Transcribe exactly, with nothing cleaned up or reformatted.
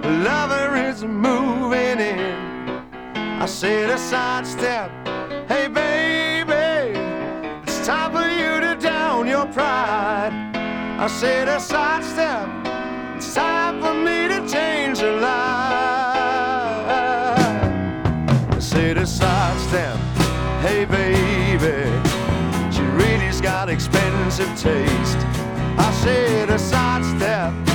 lover is moving in. I said a sidestep, hey baby, it's time for you to down your pride. I said a sidestep, it's time for me to change your life. I said a sidestep, hey baby, she really's got expensive taste. I said a sidestep,